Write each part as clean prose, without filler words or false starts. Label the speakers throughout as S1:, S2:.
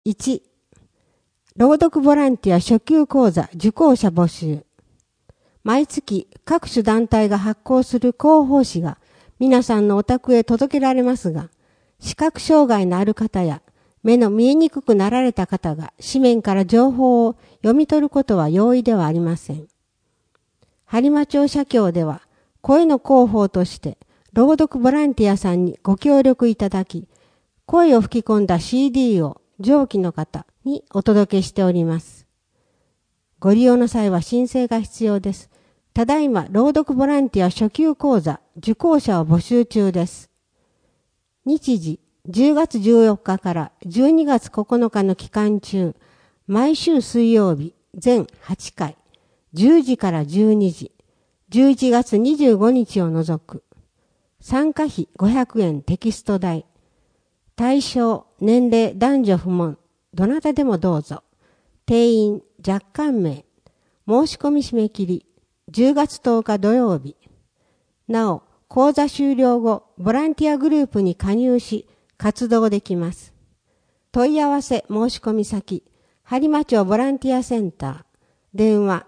S1: 1、朗読ボランティア初級講座受講者募集。毎月各種団体が発行する広報誌が皆さんのお宅へ届けられますが、視覚障害のある方や目の見えにくくなられた方が紙面から情報を読み取ることは容易ではありません。播磨町社協では声の広報として朗読ボランティアさんにご協力いただき、声を吹き込んだ CD を上記の方にお届けしております。ご利用の際は申請が必要です。ただいま朗読ボランティア初級講座受講者を募集中です。日時10月14日から12月9日の期間中、毎週水曜日全8回、10時から12時、11月25日を除く。参加費500円テキスト代。対象、年齢、男女不問、どなたでもどうぞ。定員、若干名。申し込み締め切り、10月10日土曜日。なお、講座終了後、ボランティアグループに加入し、活動できます。問い合わせ申し込み先、播磨町ボランティアセンター。電話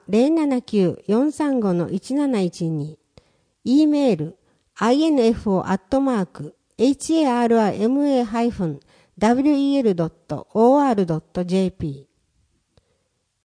S1: 079-435-1712。E メール、info@harima-wel.or.jp